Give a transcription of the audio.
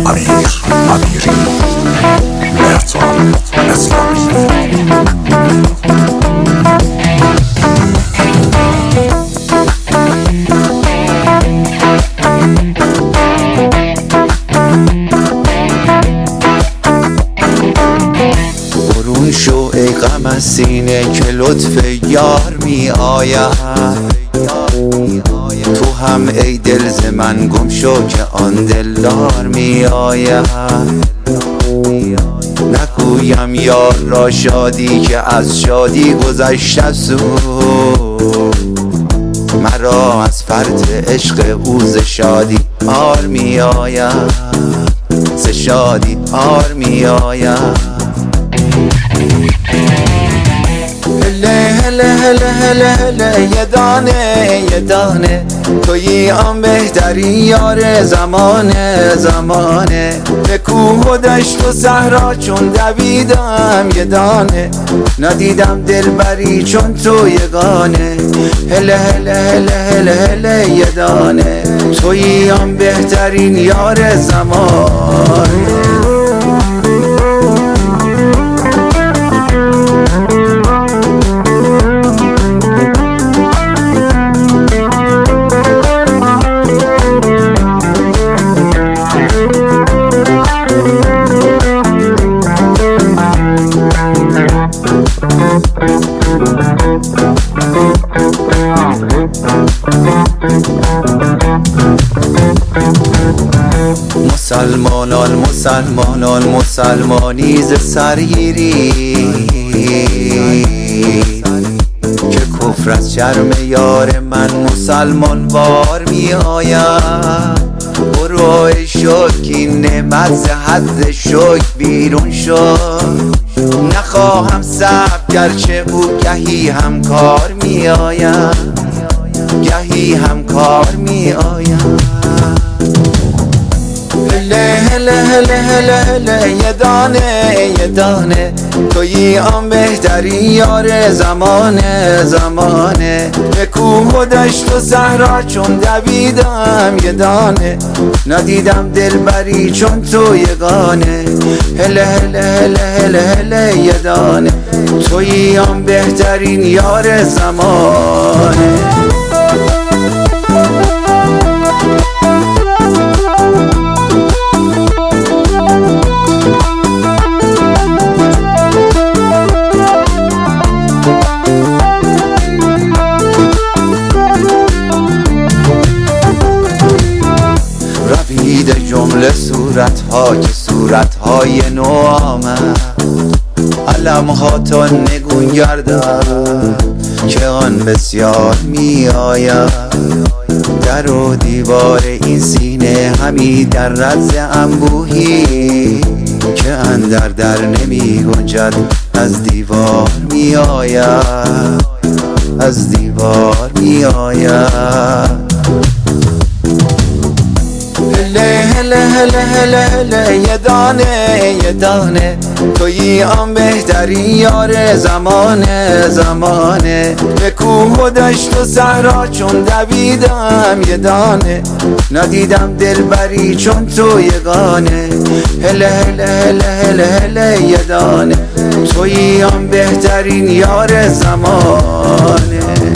امیری مهرجان اسلامی. برون شو ای غم از سینه که لطف یار می آید. تو هم ای دل ز من گم شو که آن دلدار می آید. نگویم یار را شادی که از شادی گذشته زود. مرا از فرط عشق او ز شادی آر می آید. ز شادی آر می آید. هله هله هله هله یه دانه تویی آن بهترین یار زمانه. به کوه و دشت و صحرا چون دویدم یه دانه. ندیدم دلبری چون تو یگانه. هله هله هله هله هله یه دانه تویی آن بهترین یار زمانه. مسلمانان مسلمانی ز سرگیری که کفر از شرم یار من مسلمان وار می آید. برو ای شکر این نعمت ز حد شکر بیرون شد. نخواهم صبر گرچه او گهی همکار می آید. گهی همکار می آید. هله هله هله هله یه دانه تویی آن بهترین یار زمانه. به کوه و دشت و صحرا چون دویدم یه دانه. ندیدم دلبری چون تو یگانه. هله هله هله هله هله یه دانه تویی آن بهترین یار زمانه. روید جمله صورتها که صورتهای نو آمد. علمها تا نگون گردد که آن بسیار می آید. در و دیوار این سینه همی در رز انبوهی که اندر در نمی گنجد. از دیوار می آید. از دیوار می آید. هله هله هله هله یه دانه تویی آن بهترین یار زمانه. به کوه و دشت و صحرا چون دویدم یه دانه. ندیدم دلبری چون تو یگانه. هله هله هله هله هله یه دانه تویی آن بهترین یار زمانه.